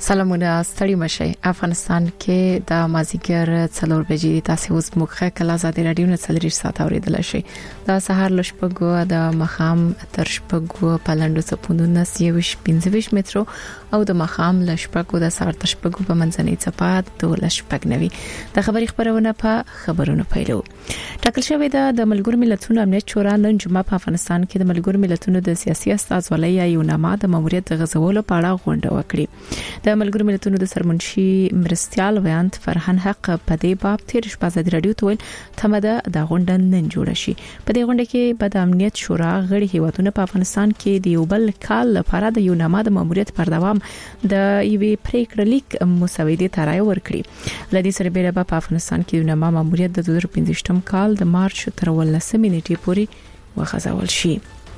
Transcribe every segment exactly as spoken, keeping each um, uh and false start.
سلامونه ستړي مشي. افغانستان کې د مازیګر څلور بجې تاسو اوس مخه کله آزاد رادیو نه څلریش ساعت اوریدل شي. د سهار لشپګو د مخام تر شپګو پلندو سپوندونه سیوش پنځه مترو او د مخام لشپګو د سهار تر شپګو په منځنۍ صفات د لشپګ نوي د خبري خبرونه په خبرونو پیلو. ټاکل شوې ده د ملګرو ملتونو امنیت شورا نن جمعه په افغانستان کې د ملګرو ملتونو د سیاسي استازولۍ یو نامه د ماموریت غزولو په اړه غونډه وکړه. د ملګرو ملتونو د سرمنشي مرستيال ویانت فرحان حق په دې باب تیر شپه آزاد رادیو ته ویل تمده د غونډه نن جوړه شي. په دې غونډه کې به د امنیت شورا غړي هیوادونه په افغانستان کې د یو بل کال لپاره د یو نامه د ماموریت پر دوام د یوې پریکړې لیک مسودې ته رائے ورکړي. لدی سره بیره په افغانستان کې د نامه ماموریت د دوه زره پنځه کال د مارچ تر ولسمې نیټې پورې وغځول شي.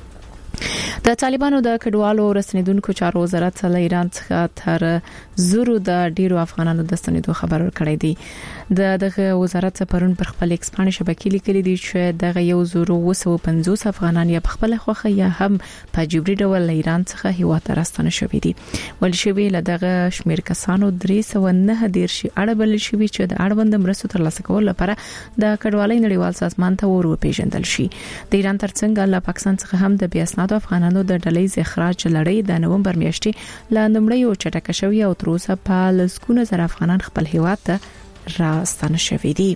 د طالبانو د کډوالو رسنیدونکو چارو وزارت له ایران څخه تر زورو د ډیرو افغانانو د ستنېدو خبر ورکړی دی. د دغه وزارت پرون پر خپل ایکس باندې شبکې لیکلي دي چې دغه یو زورو وسو پنځوس افغانان یا په خپل خوخه یا هم په جبري ډول ایران څخه هیواد ته راستنه شوې دي. ول شوی له دغه شمیر کسانو درې سوه نه ډیر شي اړبل شوی چې د اړوند مرستو ترلاسه کول لپاره د کډوالۍ نړیوال سازمان ته ور وپیژندل شي. د ایران ترڅنګ له پاکستان څخه هم د بیا اسناد افغانانو د ډلې اخراج لړۍ د نومبر میاشتې لا نمړیو چټکه شوی او تر اوسه په لسکونه زر افغانان خپل هیواد ته راستنه شوي دي.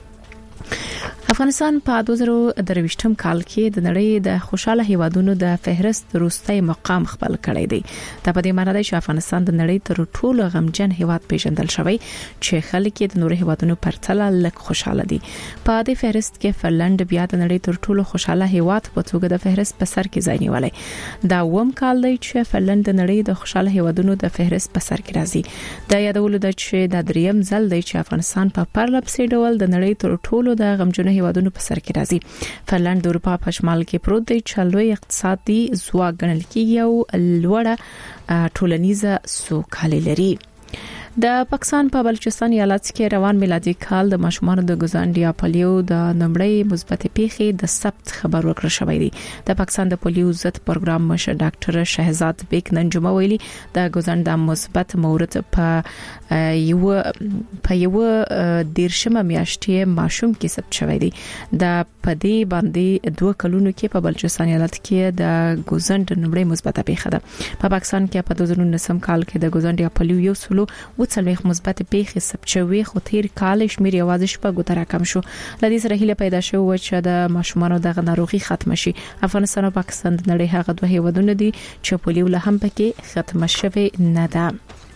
افغانستان په دوه زره درویشتم کال کې د نړۍ د خوشاله هیوادونو د فهرست وروستي مقام خپل کړی دی. دا په دې معنی دی چې افغانستان د نړۍ تر ټولو غمجن هیواد پیژندل شوی چې خلک د نورو هیوادونو پرتله لږ خوشاله دي. په دې فهرست کې فنلند بیا د نړۍ تر ټولو خوشاله هیواد په توګه د فهرست په سر کې ځای نیولی. دا ووم کال دی چې فنلند د نړۍ د خوشاله هیوادونو د فهرست په سر کې راځي. دا یادول د چې د دریم ځل دی چې افغانستان په پرلپسې ډول د نړۍ تر ټولو د غمجن هیوادونو په سر کې راځي. فنلند د اروپا په شمال کې پروت دی چې لوی اقتصادي ځواک ګڼل کېږي او لوړه ټولنیزه سوکالي لري. د پاکستان په بلوچستان ایالت کې روان میلادي کال د ماشومان د ګوزانډیا پولیو د نمبرې مثبت پیښې د ثبت خبر ورکړ شوی دی. د پاکستان د پولیو ضد پروګرام مشر ډاکټر شهزاد بیگ نن جمعه ویلي د ګوزانډا مثبت مورد په یو په یو دیرشمه میاشتې ماشوم کې ثبت شوی دی. د پدې باندې دوه کلونو کې په بلوچستان ایالت کې د ګوزانډ نمبرې مثبت پیښه ده. په پاکستان کې په دوه زره نهم کال کې د ګوزانډیا پولیو یو سلو وڅلويخ مثبت پیښې ثبت شوې خو تیر کال شمیر یوازې شپږ تر کم شو. لدی سره هیله پیدا شو چې د ماشومانو د ناروغي ختم شي. افغانستان او پاکستان د نړۍ هغه دوه هیوادونه دي چې پولیو له هم پکې ختم شوی نه ده.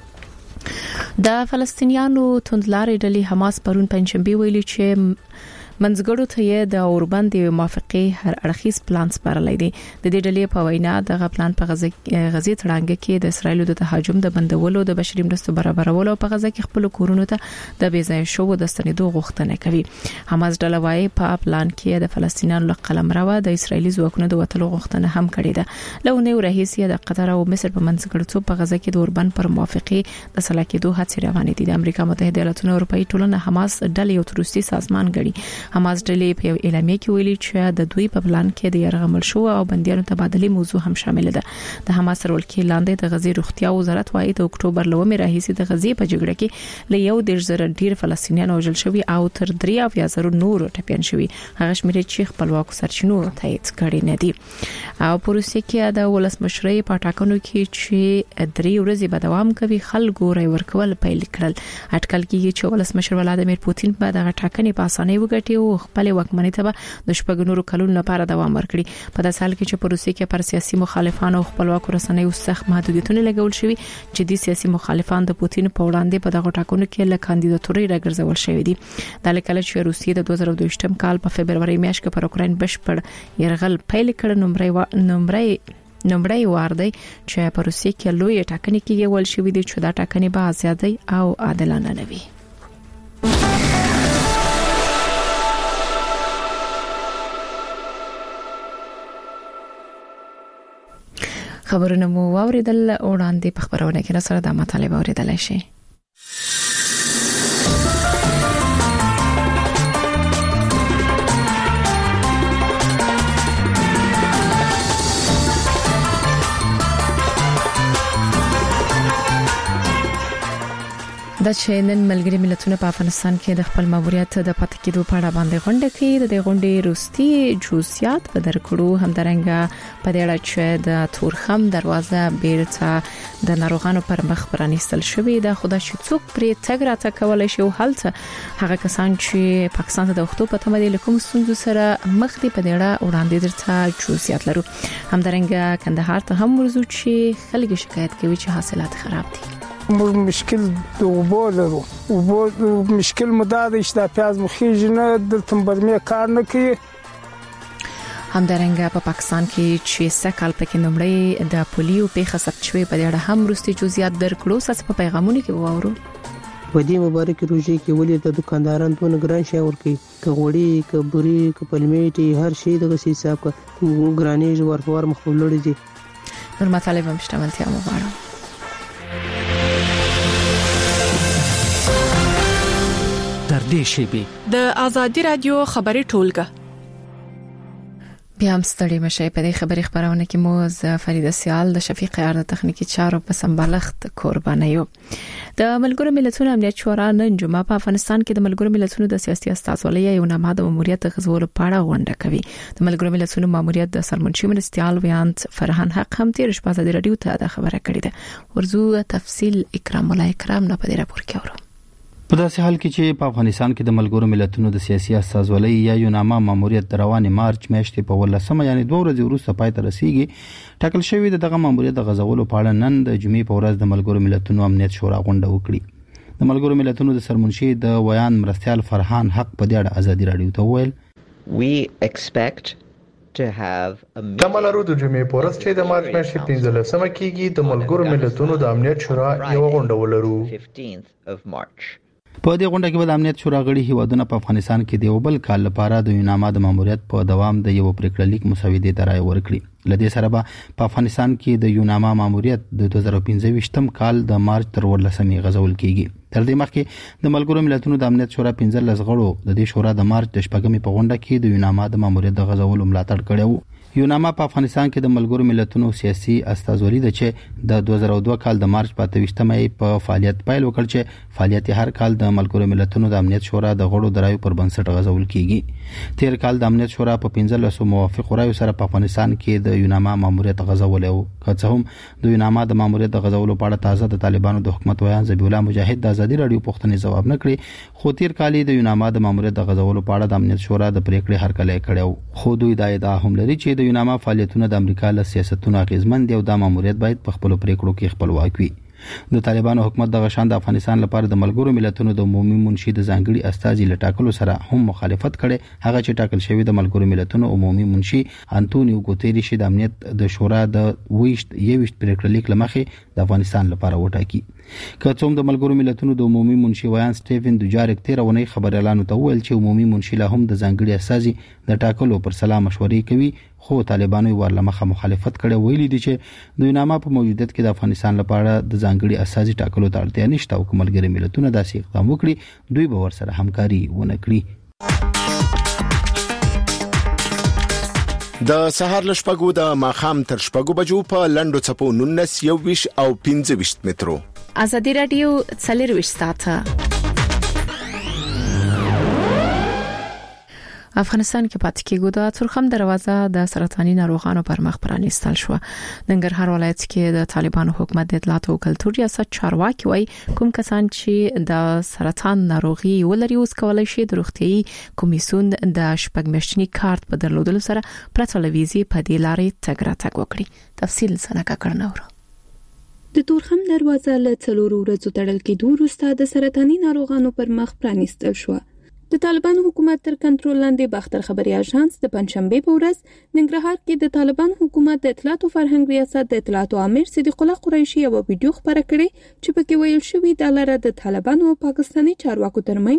د فلسطینیانو توندلارې ډلې حماس پرون پنځشنبه ویلي چې منځګړو ته د اوربند موافقه هر اړخیز پلان سپارلې دي. د دې ډلې په وینا د غپلان په غزه غزي تړانګه کې د اسرایل د تهاجم د بندولو د بشري مرستو برابرولو په غزه کې خپل کورونو ته د بیځای شو د ستنېدو غوښتنه کوي. حماس ډله وايي په پلان کې د فلسطینیانو له قلم راوه د اسرایلی ځواکونو د وټلو غوښتنه هم کړې ده. لو نو رئیسه د قطر او مصر په منځګړیتوب په غزه کې د اوربند پر موافقه د سلاکېدو هڅې روانې دي. د امریکا متحده ایالاتونو او اروپאי ټولنه حماس ډلې او تروریستي سازمان ګڼي. حماس ډلې په اعلامیه کې ویلي چې د دوی په پلان کې د يرغمل شو او بنديانو تبادله موضوع هم شامل ده. د حماس سره ولکې لاندې د غزي روغتیا وزارت وايي د اکتوبر لومې راهیسي د غزي په جګړه کې له یو د زر ډیر فلسطینیان وژل شوی او تر درې او زر نور ټپيان شوی. هغه شمیر چې خپلواک سرچینو تایید کړي نه دي. او پروسې کې د ولسمشرۍ په ټاکنو کې چې درې ورځې به دوام کوي خلکو راي ورکول پیل کړل. اټکل کېږي چې ولسمشر ولادمیر پوتین به د ټاکنې په اسانۍ وګټي او خپل وکمنۍ ته د شپږ نورو کلونو لپاره دوام ورکړي. په داسې حال کې چې پروسې کې پر سیاسي مخالفانو او خپلواک رسنیو سخت محدودیتونه لګول شوي چې د سیاسي مخالفان د پوتین په وړاندې په دغه ټاکنو کې له کاندیداتوري راګرځول شوی دي. د لکه چې روسیې د دوه زره دوه کال په فبرवरी میاشت کې پر اوکرين بشپړ يرغل پیل کړ. نمبرې نمبرې نمبرې وار دی چې په روسیې کې لوی ټاکنې کې ول شوې دي چې دا ټاکنې به آزادي او عادلانه نه وي. خبرونه مو واوریدل وړاندې په خبرونه کې سره د مطالبه اوریدل شي. دا چې نن ملګری ملتونه په افغانستان کې د خپل ماموریت د پاتې کېدو په اړه باندې غونډه کوي. د غونډې وروستي جزئیات په درکړو همدارنګه په دې اړه چې د تورخم دروازه بیرته د ناروغانو پر مخ پرانیستل شوې ده، خو دا چې څوک پرې تګ راته کولای شي او هلته هغه کسان چې پاکستان ته د وختو په تمه دي لکه ستونزو سره مخ دي په دې اړه وړاندې درته جزئیات لرو. همدارنګه کندهار ته هم ورزو چې خلک شکایت کوي چې حاصلات خراب دي. مشکل د اوبو لرو اوبو مشکل مدار اشتا پیاز مخیج نه د تمبرمه کار نه کوي. همدارنګه په پاکستان کې چې سکهال پکې نمړې د پولیو په خصت شوی په اړه هم ورستي جزئیات درکړو. ساس په پیغامونو کې وورو په دې مبارک روزي کې ولې د دکاندارانو په نگران شي ورکی کغوړی کبوري کپلمیټي هر شی د غسی حساب کا ګرانیج ورفور مخول لري دي. نور مطالب هم شتمنتیا مو غواړم. در دې شیبي د ازادي رادیو خبري ټولګه بیا هم ستړي مشه. په دې خبري خبرونه کې مو ز فریده سیال د شفیق ارده تخنیکی چارو په سمبالښت قرباني یو. د ملګرو ملتونو امنیت شورا نن جمعه په افغانستان کې د ملګرو ملتونو د سیاسي استازولۍ یو نامه د ماموریت غزول پاړه غونډه کوي. د ملګرو ملتونو ماموریت د سرمنشي مرستيال ویانت فرحان حق هم تیر شپه د رادیو ته د خبره کړې ده. ورزو تفصیل اکرام الله اکرام نه په دې راپور کې اورو. په داسې حال کې چې په افغانستان کې د ملګرو ملتونو د سیاسي استازولۍ یا یوناما ماموریت د روان مارچ میاشتې په ولسمه یعنی دوه ورځې وروسته پای ته رسیدي، ټاکل شوی دغه ماموریت د غزولو په اړه نن د جمعې په ورځ د ملګرو ملتونو امنیت شورا غونډه وکړي. د ملګرو ملتونو د سرمنشي د ویان مرستيال فرحان حق په دې اړه ازادي رادیو ته وویل we expect to have a تملرو د جمعې په ورځ چې د مارچ میاشتې پنځلسمه کېږي د ملګرو ملتونو د امنیت شورا یو غونډه ولرو. fifteenth of March. په دې غونډه کې د امنیت شورا غړي هیوادونه په افغانستان کې د یو بل کال لپاره د یوناما د ماموریت په دوام د یو پریکړه لیک مسودې ته رائے ورکړي. لدې سره به په افغانستان کې د یوناما ماموریت د دوه زره پنځه کال د مارچ تر ورلسمې غزول کیږي. تر دې مخکې د ملګرو ملتونو د امنیت شورا پنځلس غړو د دې شورا د مارچ د شپږمې په غونډه کې د یوناما د ماموریت د غزول ملاتړ کړو. یوناما په افغانستان کې د ملګرو ملتونو سیاسي استازولۍ د چې د دوه زره دوه کال د مارچ په اتهمه په فعالیت پیل وکړ چې فعالیت هر کال د ملګرو ملتونو د امنیت شورا د غړو درایو پر بنسټ غزول کیږي. تیر کال د امنیت شورا په پنځلس موافق رایو سره په افغانستان کې د یوناما ماموریت غزول او که څه هم د یوناما د ماموریت د غزولو په اړه تازه د طالبانو د حکومت ویان ذبیح الله مجاهد د ازادي رادیو پوښتنې ځواب نه کړی، خو تیر کال د یوناما د ماموریت د غزولو په اړه د امنیت شورا د پریکړې هرکلی کړو. خو دوی دا ادعا هم لري چې د یوناما فعالیتونه د امریکا له سیاستونو اغیزمن دي او د ماموریت باید په خپل پریکړو کې خپلواک وي. د طالبانو حکومت د غشان د افغانستان لپاره د ملګرو ملتونو د عمومي منشي د ځانګړي استازي لټاکلو سره هم مخالفت کړي. هغه چې ټاکل شوی د ملګرو ملتونو عمومي منشي انټونیو ګوتيریش د امنیت د شورا د ویشت یوشت پریکړه لیک لمخې د افغانستان لپاره وټاکي. که څوم د ملګرو ملتونو د عمومي منشي ویان سټیفن دوجارک تیر ونی خبر اعلان ته ویل چې عمومي منشي له هم د ځانګړي استازي د ټاکلو پر سلام مشورې کوي، خو طالبانو ورلمخه مخالفت کړي. ویلي دي چې د یوناما په موجودیت کې د افغانستان لپاره د ځانګړي استازي ټاکلو ته اړتیا نشته او ملګري ملتونه داسې اقدام وکړي دوی به ورسره همکاري ونه کړي. د سهار لشپګو د ماخام تر شپګو بجو په لندو چپو نونس یو ویش او پنځه ویش مترو. ازادي رادیو څلور ویش ساعته افغانستان کې پاتې کېږي. د تورخم دروازه د سرطاني ناروغانو پر مخ پرانیستل شو. ننګرهار ولایت کې د طالبانو حکومت د اطلاعات او کلتور ریاست چارواکي وای کوم کسان چې د سرطان ناروغي ولري اوس کولای شي د روغتيایي کمیسیون د شپږ میاشتني کارت په درلودلو سره پر تلویزیون په دې لارې تګ راتګ وکړي. تفصیل څنګه کړناوره د تورخم دروازه له څلورو ورځو تړل کېدو وروسته د سرطاني ناروغانو پر مخ پرانیستل شو. د طالبانو حکومت تر کنټرول لاندې باختر خبري اژانس د پنځشنبه په ورځ ننګرهار کې د طالبان حکومت د اطلاعات او فرهنګ ریاست د اطلاعات امیر صدیق الله قریشي یو ویډیو خبره کړې چې پکې ویل شوی د لاره د طالبانو او پاکستاني چارواکو ترمنځ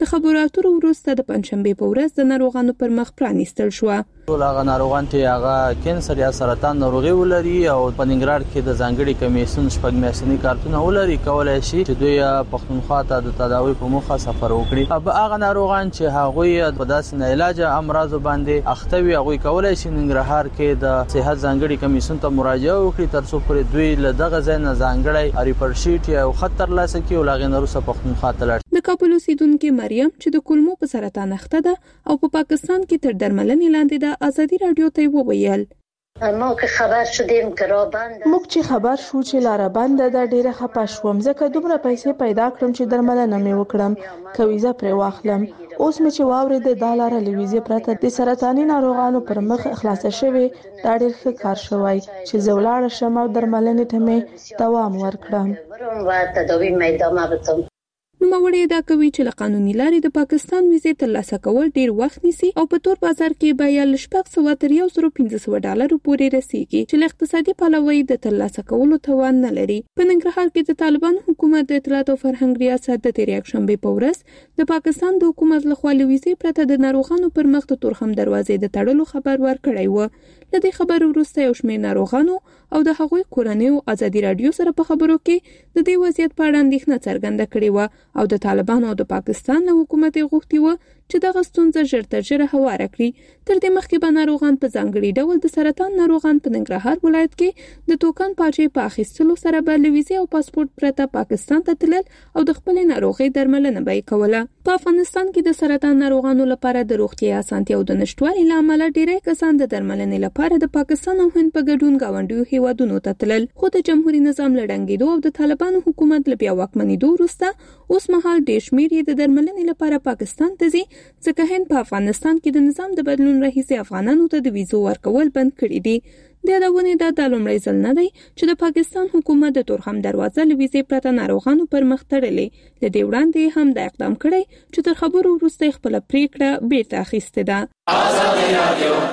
د خبرو اترو وروسته د پنځشنبه په ورځ د ناروغانو پر مخ پرانیستل شو. ټول هغه ناروغان چې هغه کینسر یا سرطان ناروغي ولري او په ننګرهار کې د ځانګړي کمیسیون شپږ میاشتنی کارتونه ولري کولای شي چې دوی پښتونخوا ته د تداوی په موخه سفر وکړي. او هغه ناروغان چې هغه په داسې نه علاج امراض باندې اخته وي هغه کولای شي ننګرهار کې د صحت ځانګړي کمیسیون ته مراجعه وکړي تر څو پر دوی له دغه ځای نه ځانګړي ریپورت شیټ یا خطر لاسه کې ولغې نورسه پښتونخوا ته لړ. د کابل اوسیدونکو مریم چې د کولمو په سرطان اخته ده او په پاکستان کې تر درملنې لاندې ده ازادي رادیو ته وویل ما که خبر شدیم که را بند موږ چې خبر شو چې لاره بند ده ډیره خپه شوم ځکه دومره پیسې پیدا کړم چې درملنه مې وکړم کویزه پر واخلم اوس مې چې واورېده دا لاره لویزه پرته د سرطاني ناروغانو پر مخ خلاصه شوه دا ډیر ښه کار شوی چې زولاړ شم او درملنې ته مې دوام ورکړم و تداوی مې ادامه بدم. نوموړی دا کوي چې له قانوني لارې د پاکستان ویزې ترلاسه کول ډیر وخت نیسي او په تور بازار کې به یا شپږ سوه تر یو زر پنځه سوه ډالرو پورې رسیږي چې له اقتصادي پلوه د ترلاسه کولو توان نه لري. په ننګرهار کې د طالبان حکومت د اطلاعات او فرهنګ ریاست د تیر یکشنبه په ورځ د پاکستان د حکومت لخوا ویزې پرته د ناروغانو پر مخ د تورخم دروازې د تړلو خبر ورکړی و. د دې خبر وروسته یو شمېر ناروغانو او د هغوی کورنیو ازادي رادیو سره په خبرو کې د دې وضعیت په اړه اندېښنه څرګنده کړې و او د طالبانو او د پاکستان له حکومت غوښتي و چې دغه ستونزه ژر تر ژره هواره کړي. تر دې مخکې به ناروغان په ځانګړي ډول د سرطان ناروغان په ننګرهار ولایت کې د توکن پاچې په اخیستلو سره به له ویزې او پاسپورت پرته پاکستان ته تلل او د خپلې ناروغۍ درملنه به یې کوله. په افغانستان کې د سرطان ناروغانو لپاره د روغتیا اسانتیاو د نشټوالي له امله ډېری کسان د درملنې لپاره د پاکستان او هند په ګډون ګاونډیو هیوادونو ته تلل. خو د جمهوریت نظام له ړنګېدو او د طالبانو حکومت له بیا واکمنېدو وروسته اوس مهال ډېر شمېر یې د درملنې لپاره پاکستان ته ځي ځکه هند په افغانستان کې د نظام د بدلون راهیسې افغانانو ته د ویزو ورکول بند کړي دي. د یادونې دا د لومړی ځل نه دی چې د پاکستان حکومت د تورخم دروازه له ویزې پرته ناروغانو پر مخ تړلې. له دې وړاندې هم دا اقدام کړی چې تر خبرو وروسته خپله پریکړه بیرته اخیستې ده. ازادي رادیو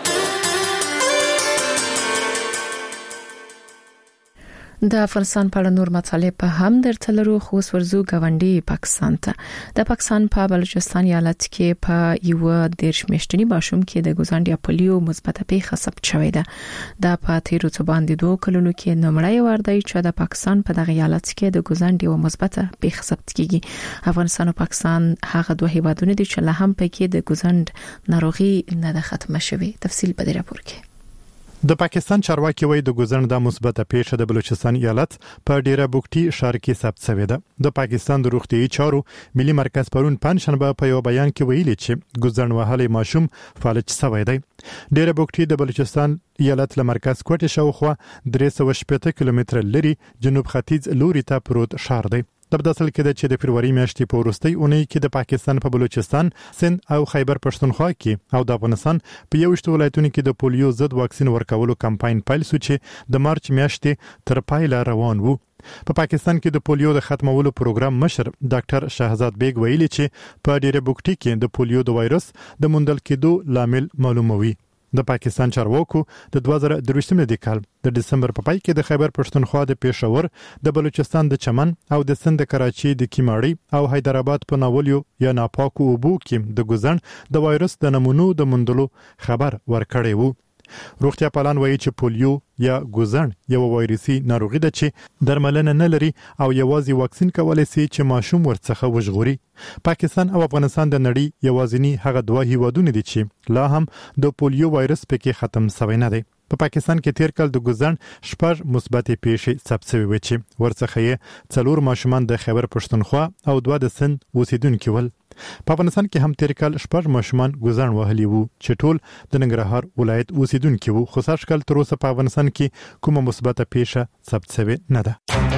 د افغانستان په اړه نور مطالب په هم درته لرو خو ورزو غونډي پاکستان ته د پاکستان په بلوچستان ایالت کې په یو دیرش میاشتنی ماشوم کې د ګوزانډیا پولیو مثبت پیښه ثبت شوې ده. د پاتیرو څو باندې دوه کلونو کې نمړی وردی چې د پاکستان په دغه ایالت کې د ګوزانډیا مثبت پیښه ثبت کیږي. افغانستان او پاکستان هغه دوه هیوادونه دي چې له هم پکې د ګوزانډ ناروغي نه ده ختمه شوې. تفصیل په دې راپور کې. د پاکستان چارواکي وایي د ګوزند د مثبت پیښه د بلوچستان ایالت په ډیره بوکټي ښار کې ثبت شوې ده. د پاکستان د روغتيایي چارو ملي مرکز پرون پنځشنبه په یو بیان کې ویلي چې ګوزند وهلي ماشوم فالج شوی دی. ډیره بوکټي د بلوچستان ایالت له مرکز کوټه شاوخوا درې سوه شپږ کیلومتره لري جنوب ختیځ لوري ته پروت ښار دی. د بداسل کې د چې د فروری میاشتې په وروستۍ اونۍ کې د پاکستان په بلوچستان، سند او خیبر پښتونخوا کې او د افغانستان په یو شتو ولایتونو کې د پولیو ضد واکسین ورکولو کمپاین پیل شو چې د مارچ میاشتې تر پایله روان وو. په پاکستان کې د پولیو د ختمولو پروګرام مشر ډاکټر شهزاد بیگ ویلي چې په ډیره بوکټي کې د پولیو د وایرس د موندل کېدو لامل معلوموي. د پاکستان چارواکو د دوه زره درویشتم کال د دسمبر په پای کې د خیبر پښتونخوا د پېښور، د بلوچستان د چمن او د سند د کراچي د کیماړي او حیدرآباد په ناولیو یا ناپاکو اوبو کې د ګوزن د وایرس د نمونو د موندلو خبر ورکړی وو. روغتیا پالان وایي چې پولیو یا ګوزن یو وایرسي ناروغي ده چې درملنه نه لري او یوازې واکسین کولای شي چې ماشوم ورڅخه وژغوري. پاکستان او افغانستان د نړۍ یوازینی هغه دوه هیوادونه دي چې لا هم د پولیو وایرس پکې ختم شوی نه دی. په پاکستان کې تیر کال د ګوزن شپږ مثبت پیښې ثبت شوې وې چې ورڅخه یې څلور ماشومان د خیبر پښتونخوا او دوه د سند اوسیدونکي ول. په افغانستان کې هم تیر کال شپږ ماشومان ګوزن وهلي وو چې ټول د ننګرهار ولایت اوسیدونکي وو، خو سږ کال تر اوسه په افغانستان کې کومه مثبت پیښه ثبت شوې نه ده.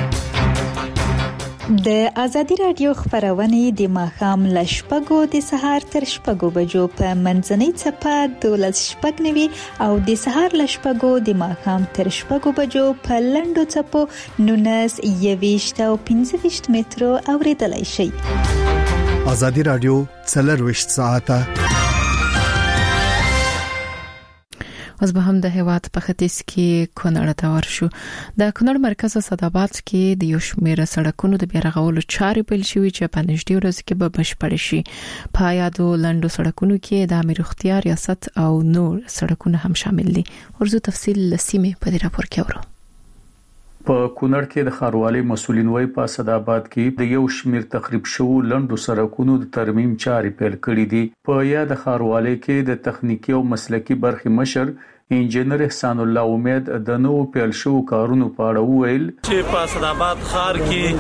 د ازادي رادیو خبرونه د ماښام ل شپږو د سهار تر شپږو بجو په منځنۍ چپه دولس شپږ نوي او د سهار ل شپږو د ماښام تر شپږو بجو په لندو چپو نونس یويشت او پنځه ویشت مترو اوریدلای شي. ازادي رادیو څلور ویشت ساعته اوس به هم د هیواد په ختیځ کې کونړ ته ورشو. د کونړ مرکز صداباد کې د یو شمېر سړکونو د بیا رغولو چارې پیل شوې چې په نږدې ورځ کې به بشپړ شي. په یادو لنډو سړکونو کې د امیر اختیار ریاست او نور سړکونه هم شامل دي. ورزو تفصیل لسیمه په دې راپور کې اورو. په کونړ کې د ښاروالۍ مسولین وای په صداباد کې د یو شمیر تخریب شوو لنډو سړکونو د ترمیم چارې پیل کړې دي. په یاد ښاروالۍ کې د تخنیکی او مسلکی برخې مشر انجنیر احسان الله امید د نو پیل شو کارونو په اړه وویل چې په صداباد ښار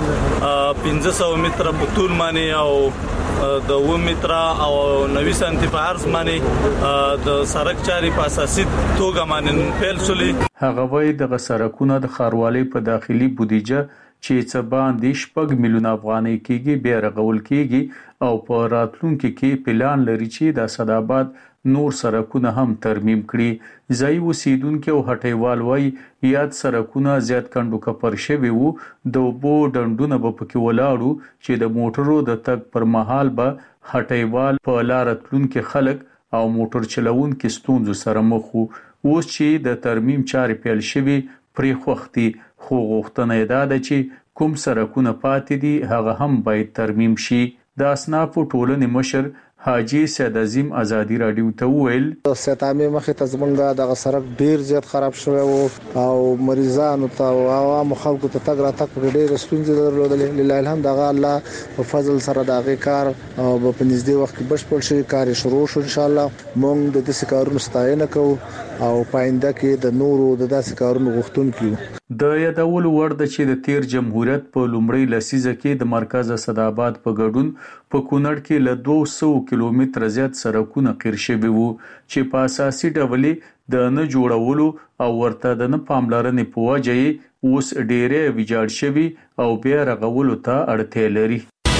کې پنځه سوه متره په طول باندې او د اووه متره او نوي سانتي په عرض باندې د سړک چارې په اساسي توګه باندې پیل شولې. هغه وایي د سړکونو د ښاروالۍ په داخلي بودیجه چې څه باندې شپږ میلیون افغانۍ کېږي بیا رغول کېږي او په راتلونکي کې پلان لري چې د صداباد نور سړکونه هم ترمیم کړي. ځای اوسیدونکو او هټیوال وای یاد سړکونه زیات کندو کپر شوی وو د بو ډندونه په پکې ولاړو چې د موټرو د تګ پر مهال به هټیوال په لار تلونکو خلک او موټر چلوونکو ستونزو سره مخ وو. اوس چې د ترمیم چارې پیل شوی پرې خوختي خو غوښتنه ده چې کوم سړکونه پاتې دي هغه هم باید ترمیم شي. د اسناف ټولنې مشر حاجی سید عظیم ازادي رادیو ته ویل ستامه مخه ته زمونږه د سړک ډیر زیات خراب شوی او مریضانو ته او عوام خلکو ته تګ را تک ډیر ستونزې درلودلې. لله الحمد هغه الله په فضل سره دغه کار او په نږدې وخت کې بشپړ شي کار شروع شو. ان شاء الله مونږ د دې کارونو ستاینه کوو او پاینده کې د نورو د داسې کارونو غوښتونکو. د یادول ورد چې د تیر جمهوریت په لومړی لسیزه کې د مرکز صداباد په ګډون په کونړ کې له دوه سوه کیلومتره زیات سړکونه قیر شوي وو چې په اساسي ډول د نه جوړولو او ورته د نه پاملرنې په وجه اوس ډېرې ویجاړ شوي او بیا رغولو ته اړتیا لري.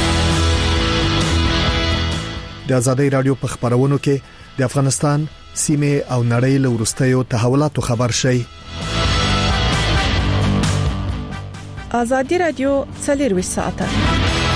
د آزادۍ رادیو په خبرونو کې د افغانستان سیمه او نړۍ له وروستیو تحولاتو خبر شي. آزادی رادیو څلور ساعته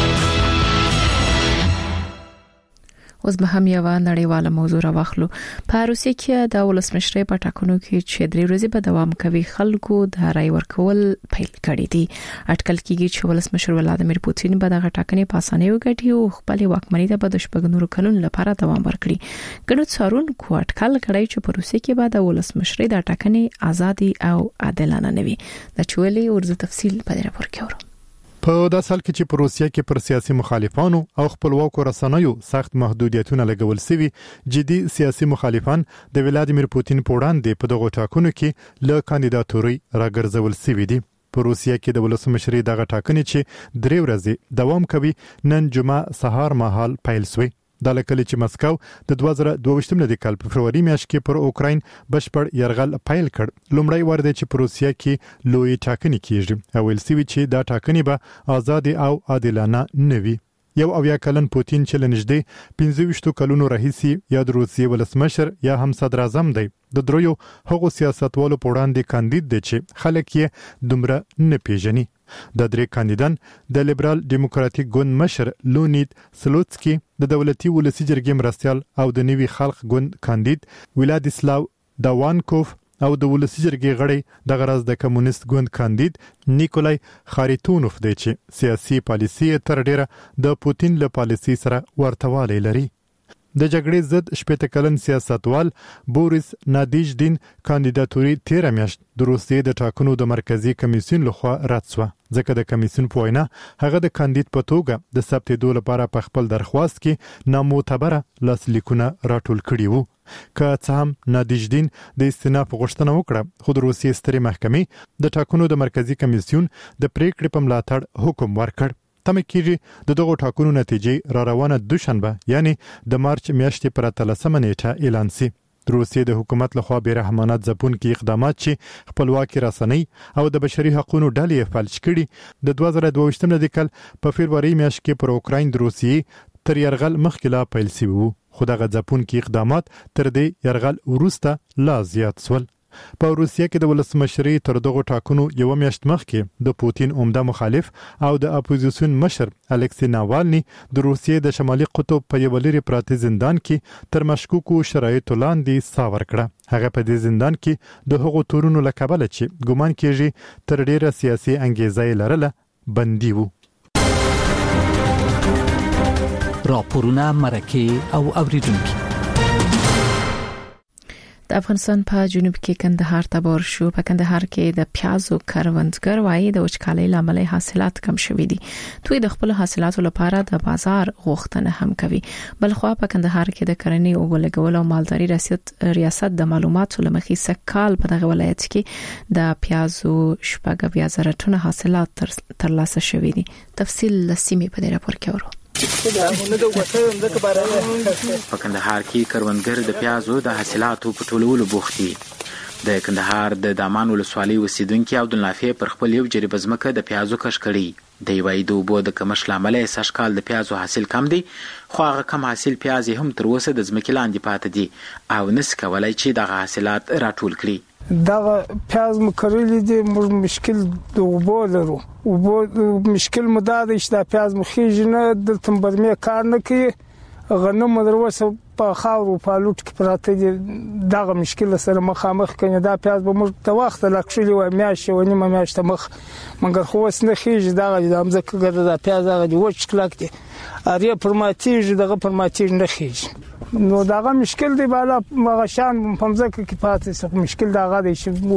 اوس به هم یو نړیواله موضوع راوخلو. په روسیې کې د ولسمشرۍ په ټاکنو کې چې درې ورځې به دوام کوي خلکو د رای ورکول پیل کړي دي. اټکل کېږي چې ولسمشر ولادیمیر پوتین به د غټاکنې په اسانۍ وګټي او خپل واکمنۍ ته به د شپږ نورو کلونو لپاره دوام ورکړي. ګڼو څارونکو اټکل کړی چې په روسیې کې به د ولسمشرۍ د ټاکنې ازادي او عادلانه نه وي. د چولې ورزه تفصیل په دې راپور کې اورو. په داسې حال کې چې په روسیه کې پر سیاسي مخالفانو او خپلواکو رسنیو سخت محدودیتونه لګول شوي، جدي سیاسي مخالفان د ولادیمیر پوتین په وړاندې په دغه ټاکنو کې له کاندیداتوري راګرځول شوي دي. په روسیه کې د ولسمشرۍ دغه ټاکنې چې درې ورځې دوام کوي نن جمعه سهار مهال پیل شوې. د لکه چې مسکو د دوه زره دوه ویشت د کال په فروری میاشت کې پر اوکراین بشپړ يرغل پیل کړ. لومړی وار دی چې په روسیه کې لوی ټاکنې کیږي او ولسوي چې دا ټاکنې به آزاد او عادلانه نه وي. یو اویا کلن پوتین چې لنږدې پنځه ویشت کلونو راهیسي یا د روسیې ولسمشر یا هم صدر اعظم دی، د دریو هغو سیاستوالو په وړاندې کاندید دی چې خلک یې دومره نه پیژني. د درې کاندیدان د لیبرال ډیموکراتیک ګوند مشر لونید سلوتسکی، د دولتي ولسی جرګې مرستيال او د نوي خلق ګوند کاندید ولادیسلاو داوانکوف او د ولسی جرګې غړی د غرض د کمونیست ګوند کاندید نیکولای خاریتونوف دی چې سیاسي پالیسي تر ډیره د پوتین له پالیسي سره ورتوالی لري. د جګړې ضد شپږ کلن سیاستوال بوریس نادیژدین کاندیداتوري تیر میاشت د روسیې د ټاکنو د مرکزی کمیسیون لخوا رد شوه، ځکه د کمیسیون په وینا هغه د کاندید په توګه د ثبتېدو لپاره په خپل درخواست کې نامعتبره لاسلیکونه راټول کړي وو. که څه هم نادیژدین د استیناف غوښتنه وکړه، خو د روسیې سترې محکمې د ټاکنو د مرکزی کمیسیون د پریکړې په ملاتړ حکم ورکړ. تمه کېږي د دغو ټاکنو نتیجې را روانه دوشنبه یعنی د مارچ میاشتې پر اتلسمه نیټه اعلان شي. د روسیې د حکومت لخوا بې رحمانه ځپونکي اقدامات چې خپلواکي رسنۍ او د بشري حقوقو ډلې فلج کړي د دوه زره دوه ویشت د کال په فبروري میاشت کې پر اوکراین د روسیې تر يرغل مخکې لا پیل شوی وو، خو دغه ځپونکي اقدامات تر دې يرغل وروسته لا زیات شول. په روسیه کې د ولسمشرۍ تر دغه ټاکنو یو میاشت مخکې د پوتین عمده مخالف او د اپوزیسیون مشر الکسی ناوالني د روسیې د شمالي قطب په یو لري پراته زندان کې تر مشکوکو شرایطو لاندې ساور کړه. هغه په دې زندان کې د هغو تورونو لکبل چې ګومان کېږي تر ډیره سیاسي انګیزه لرله بندي وو. راپورونه مرکه او اوریدونکو. د افغانستان په جنوب کې کندهار تبار شو. په کندهار کې د پیازو کروندګر وایي د وچکالۍ لامل حاصلات کم شوي دي. دوی د خپل حاصلاتو لپاره د بازار غوښتنه هم کوي. بلخوا په کندهار کې د کرنې او ولګول او مالداري ریاست د معلوماتو لمخې سکهال په دغه ولایت کې د پیازو شپږ بیا زره ټن حاصلات ترلاسه شوي دي. تفصیل لسیمه په دې راپور کې ورو. په کندهار کې کروندګر د پیازو د حاصلاتو په ټولولو بوخت دي. د کندهار د دامان ولسوالۍ اوسیدونکو عبدالنافع پر خپل یو جریب ځمکه د پیازو کښت کړی. د یوې د اوبو د کمښت لامل یې سږ کال د پیازو حاصل کم دی، خو هغه کم حاصل پیاز هم تر اوسه د ځمکې لاندې پاتې دي او نس کولای چې دغه حاصلات راټول کړي. دغه پیاز مکرلی دي موږ مشکل د اوبو لرو. اوبو مشکل مدا د اشتا پیاز مخیج نه د تمبرمه کار نه کوي. غنم دروسه په خاور او په لوټ کې پراته دي. دغه مشکل سره مخامخ کړي. دا پیاز به موږ ته وخت لکشلی و میاش و نیمه میاشت مخ مګر خو وس نه خیج دغه د امزکه ګر د پیاز هغه دی وچ کلک دي. اری پرماتیج دغه پرماتیج نه خیج. نو دغه مشکل دی بالا مغشان پمزکه کې پاتې څه مشکل دغه دی چې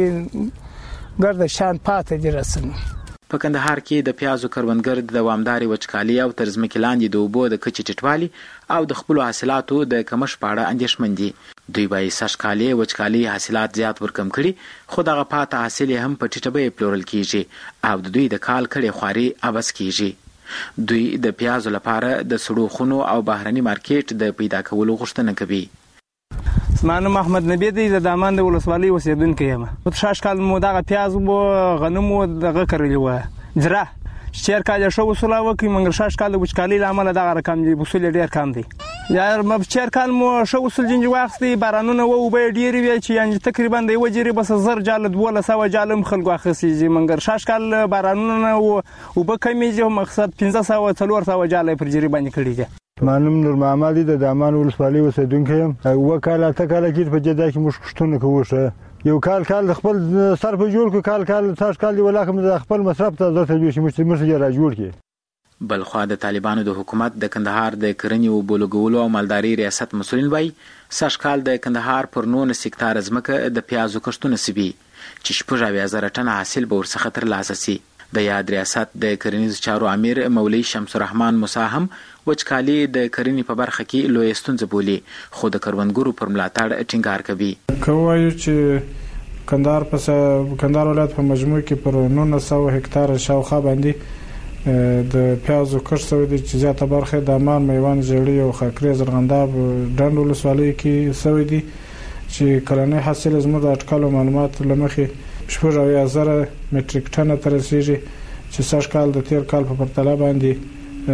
وبني ګرد شان پاتې دي رسنه. په کندهار کې د پیازو کروندګر د دوامداري وچکالي او تر ځمکې لاندې د اوبو د کچې ټیټوالي او د خپل حاصلاتو د کمښت په اړه اندېښمن دي. دوی وايي سږ کال یې وچکالي حاصلات زیات ورکم کړي، خو دغه پاته حاصل هم په ټیټه بیه پلورل کیږي او د دوی د کال کړي خواري عوض کیږي. دوی د پیازو لپاره د سړو خونو او بهرني مارکیټ د پیدا کولو غوښتنه کوي. اسمان محمد نبی دی د دامان د ولسوالۍ اوسیدونکی یم. په شاش کال مو دغه پیاز مو غنم مو دغه کړلی و زرا چیر کال شو وصول وکي منګر شاش کال د وچکالۍ لامل دغه رقم دی وصول ډیر کم دی. یا مب چیر کال مو شو وصول جنج واخستي بارانونه و به ډیر وی چې یعنی تقریبا د وجري بس زر جالد ولا سو جالم خلکو اخسي منګر شاش کال بارانونه و به کمی جو مقصد پنځه سو څلور سو جالې پر جری باندې کړی دی. مانم نور محمد د دامان ولسوالۍ اوسیدونکی یم. وکاله تکاله کې په جده کې مشکشتونه کوشه یو کال کال خپل سر په جوړ کو کال کال تاسو کال دی ولاکم د خپل مصرف ته ضرورت دی چې مشتري را جوړ کی. بلخوا د طالبانو د حکومت د کندهار د کرنې او بولګولو او مالداري ریاست مسولین وای سږ کال د کندهار پر نون سکتار ځمکه د پیازو کښتونه سوي چې شپږ اویا زره ټن حاصل به ورڅخه ترلاسه سي. د یاد ریاست د کرنیز چارو امیر مولوی شمس الرحمن موسی هم وچکالي د کرنې په برخه کې لوی ستونزه بولي، خو د کروندګرو پر ملاتړ ټینګار کوي. کوي چې کندهار په کندهار ولایت په مجموع کې پر نولس سوه هکتار شاوخوا باندې د پیازو کښت شوی دی چې زیاته برخه د مان میوان جړی او خاکریز زرغنداب ډنډ ولسوالۍ کې شوی دی چې کلنی حاصل زموږ د اټکلو معلومات لمخې شپږ اویا زره مټریک ټن تر رسیدي چې سږ کال د تیر کال په پرتله باندې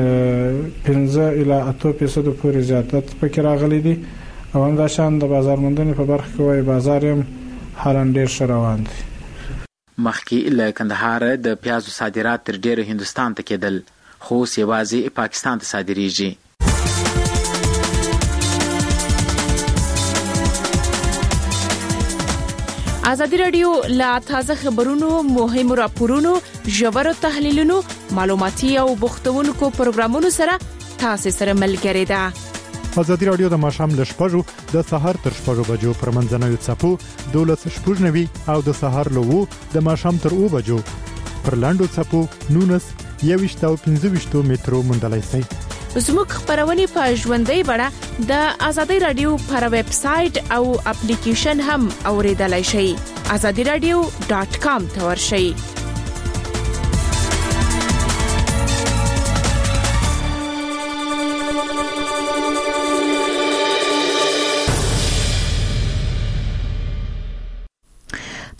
پنځه الی اته فیصد پورې زیاتت پکې راغلي دي او هم دا شان د بازار موندنې په برخه کې وایي بازار هم حالا ډیر ښه روان دی. مخکې له کندهار د پیازو صادرات تر ډیره هندستان ته کېدل، خو اوس یوازې پاکستان ته صادریږي. ازادي رادیو لا تازه خبرونو، مهمو راپورونو، ژورو تحلیلونو، معلوماتي او بوختونکو پروګرامونو سره تاسو سره ملګری ده. ازادي رادیو د ماښام ل شپږو د سهار تر شپږو بجو پر منځنوي څپو دولس شپږ نوي او د سهار له وو د ماښام تر اوو بجو پر لاندو څپو نونس یويشت او پنځه ویشت مترو موندلای شئ. زموږ خبرونه په ژوندۍ بڼه د ازادي رادیو پر ویب سټ او اپلیکیشن هم اوریدلای شئ. azadi radio dot com ته ورشئ.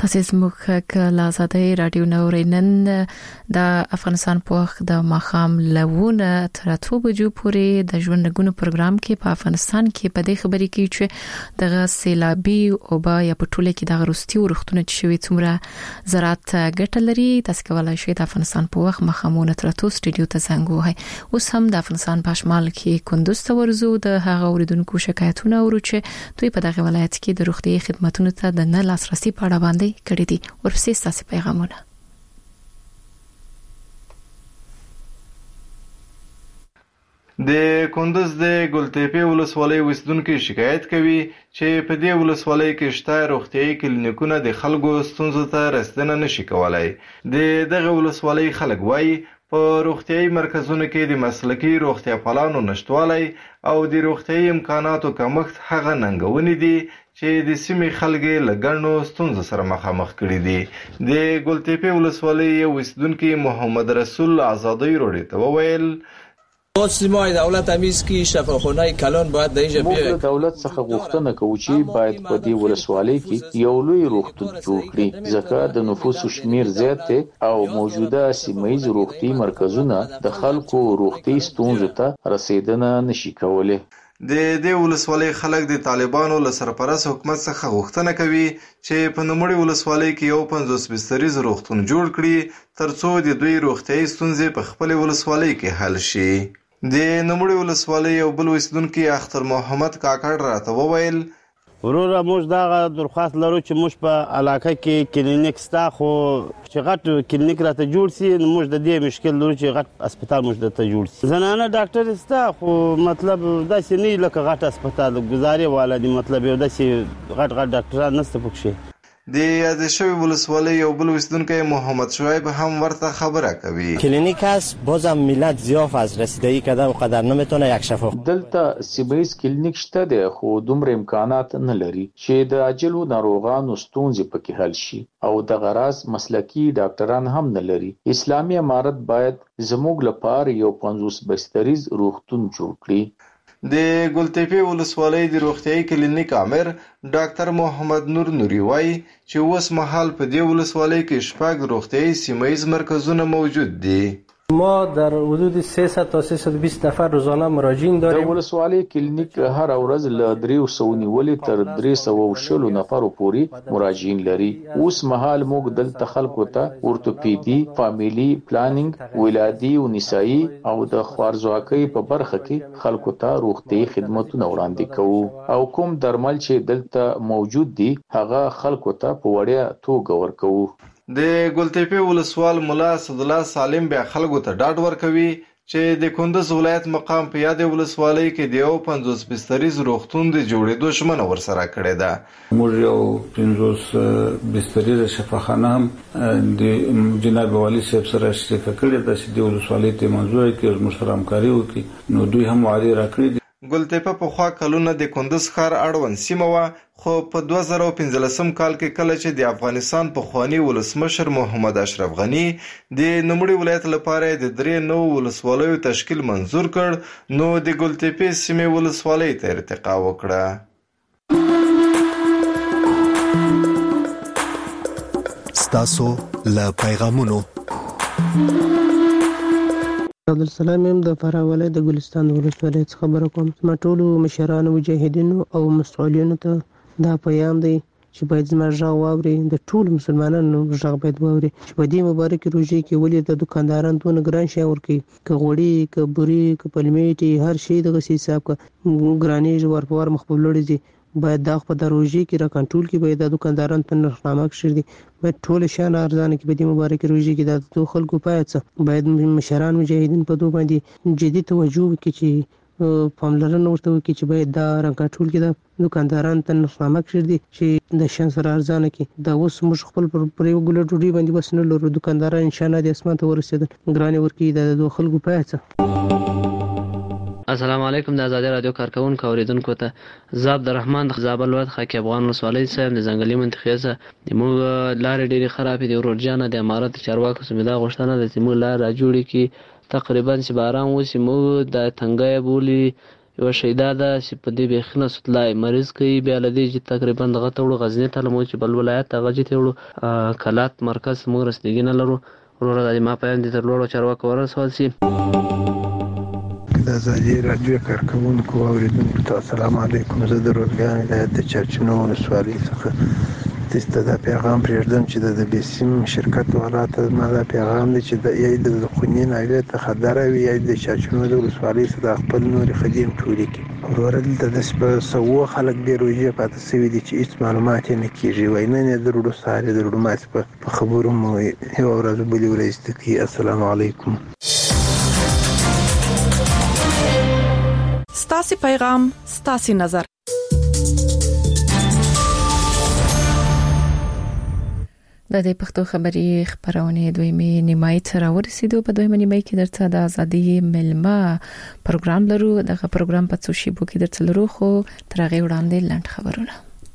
تاسو زموږ کله آزادۍ رادیو نورینن د افغانستان په وخت د ماخام لونه تر اتو بجو پورې د ژوند غونو پروګرام کې په افغانستان کې په دې خبرې کې چې د سیلابي او با یا په ټوله کې د غروستي ورختونه چې شوی څومره زراعت ګټه لري تاسو کولای شئ د افغانستان په وخت ماخامونه تر اتو سټډیو ته زنګ وهئ. اوس هم د افغانستان په شمال کې کندوز ته ورزو د هغه اوریدونکو شکایتونه ورو چې دوی په دغه ولایت کې د روغتي خدماتو ته د نه لاسرسي په اړه باندې کړی دي. ورپسې ستاسو پیغامونه. د کندوز د ګلتېپې ولسوالۍ اوسیدونکو شکایت کوي چې په دې ولسوالۍ کې شته روغتيایي کلینیکونه د خلکو ستونزو ته رسیدنه نشي کولای. د دغه ولسوالۍ خلک وایي په روغتيایي مرکزونو کې د مسلکي روغتیا پالانو نشټوالي او د روغتيایي امکاناتو کمښت هغه ننګونې دي چې د سیمې خلک له ګڼو ستونزو سره مخامخ کړي دي. د ګلتېپې ولسوالۍ اوسیدونکو محمد رسول آزادۍ روډي ته وویل سیمای دولت همیز کی شفاخانه کلان باید در اینجا بیاید. موږ دولت څخه غوښتنه کوو چې باید په دې ولسوالۍ کې یو لوی روغتون جوړ کړي ځکه د نفوسو شمیر زیات دی او موجوده سیمایي روغتي مرکزونه د خلکو روغتي ستونزو ته رسیدنه نشي کولای. د دې ولسوالۍ خلک د طالبانو له سرپرست حکومت څخه غوښتنه کوي چې په نوموړي ولسوالۍ کې یو پنځوس بستریز روغتون جوړ کړي ترڅو د دوی روغتيایي ستونزې په خپل ولسوالۍ کې حل شي. د نوموړي ولسوالۍ یو بل اوسیدونکي اختر محمد کاکړ راته وویل وروره موږ دا درخواست لرو چې موږ په علاقه کې کلینیک ستا خو چې غټ کلینیک راته جوړ سي نو موږ د دې مشکل لرو چې غټ هسپتال موږ ته جوړ سي. زنانه ډاکټر ستا خو مطلب داسې نه لکه غټ هسپتال گزارې والا دي مطلب یو داسې غټ غټ ډاکټران نشته پکې. د یاد شوی ولسوالۍ یو بل اوسیدونکی محمد شعیب هم ورته خبره کوي کلینیک است بازم ملت ضعف از رسیدگی کردن و قدر نمیتونه یک شفا دلته سیمایي کلینیک شته دی خو دومره امکانات نه لري چې د عاجلو ناروغانو ستونزې پکې حل شي او د غراض مسلکي ډاکټران هم نه لري. اسلامي امارت باید زموږ لپاره یو پنځوس بستریز روغتون جوړ کړي. د ګلتېپې ولسوالۍ د روغتيایي کلینیک امر ډاکټر محمد نور نوري وایي چې اوس مهال په دې ولسوالۍ کې شپږ روغتيایي سیمایي مرکزونه موجود دي. ما در حدود سیصد تا سیصد و بیست نفر روزانه مراجعین داریم. د ولسوالۍ کلینیک هر ورځ له درې سوه نیولې تر درې سوه او شلو نفرو پورې مراجعین لري. اوس مهال موږ دلته خلکو ته اورتوپیدي، فامیلی پلانینګ، ولادي او نسایي او د خوارځواکۍ په برخه کې خلکو ته روغتي خدماتونه وړاندې کوو او کوم درمل چې دلته موجود دي هغه خلکو ته په وړیا توګه ورکوو. د ګلتېپې ولسوال مولا اسد الله سالم بیا خلکو ته ډاډ ورکوي چې د کندوز ولایت مقام په یاد ولسوالۍ کې د یو پنځوس بستریز روغتون د جوړېدو ژمنه ورسره کړې ده. موږ یو پنځوس بستریز شفاخانه هم د جناب والي صاحب سره شریکه کړې ده چې د ولسوالۍ ته منظور کړي موږ سره همکاري وکړي نو دوی هم وعده راکړي. ګلتېپه په خوا کلونه د کندوز ښار اړوند سیمه وه خو په دوه زره پنځلسم کال کې کله چې د افغانستان پخواني ولسمشر محمد اشرف غني د نوموړي ولایت لپاره د درې نوو ولسوالیو تشکیل منظور کړ نو د ګلتېپې سیمې ولسوالۍ ته ارتقا وکړه. ستاسو له پیغامونو عبدالسلام یم د فراه ولایت د ګلستان ولسوالۍ څخه خبره کوم. زما ټولو مشرانو مجاهدینو او مسؤلینو ته دا پیغام دی چې باید زما غږ واوري، د ټولو مسلمانانو غږ باید واوري چې په دې مبارکې روژې کې ولې د دکانداران دونه ګران شی ورکوي، که غوړي که بوري که پلمېټې هر شی دغسې حساب که ګرانېږي ور په ور مخ په لوړې ځي باید دا په د روژې کې را کنټرول کړي، باید د دکانداران ته نرخنامه کښېږدي، باید ټوله شیان ارزانه کړي. په دې مبارکې روژې کې دا د دو خلکو باید څه باید مشران مجاهدین په دو باندې جدي توجه وکړي چې پاملرنه ورته وکړي چې باید دا را کنټرول کړي، د دکانداران ته نرخنامه کښېږدي چې د شیان سره ارزانه کړي. دا اوس موږ خپل پر یوه ګوله ډوډۍ باندې بس نه لرو، دکانداران انشاءالله د اسمان ته ورسېدل ګرانې ورکوي. دا د دو خلکو باید څه. السلام علیکم. د آزادي رادیو کارکونکو اوریدونکو ته زه عبدالرحمن د زابل ولایت خاکی افغان ولسوالۍ څخه د ځنګلي منطقې څخه موږ لارې ډېرې خرابې دي. ورور جانه د امارت چارواکو څخه مې دا غوښتنه ده چې موږ لار را جوړې کړي، تقریبا چې باران وشي موږ د تنګی بولي یو شیدا ده چې په دې بخنه ستلای مریض کوي بیا لدی چې تقریبا دغه ټول غزنی ته لمو چې بل ولایت هغه چې ټول کلات مرکز موږ رسیدګی نه لرو ورور د ما پیان دي تر لوړو چارواکو ورسول سي د ازادي رادیو کارکونکو اوریدونکو ته السلام علیکم. زه د روزګان ولایت د چرچنو ولسوالۍ څخه تاسو ته پیغام پرېږدم چې د بیسیم شرکت ولاته ما دا پیغام دی چې د ای د خونین ایله ته خبر وي ای د چرچنو د ولسوالۍ څخه خپل نور خدیم ټولې کی ورور د داس په سو خلک به روزي پاتې سوي دي چې هیڅ معلومات نه کیږي وای نه د ورو ساره د ورو مات په خبرو مو یو ورځ بلی ورځ ته کی السلام علیکم. ستاسو پیغام ستاسو نظر. د دې پښتو خبري خبرونه دویمه نیمای تر ورسېدو په دویمه نیمای کې درته د ازادي ملما پروګرام لرو. دغه پروګرام په څو شی بو کې درته لرو خو ترغه وړاندې لاند خبرونه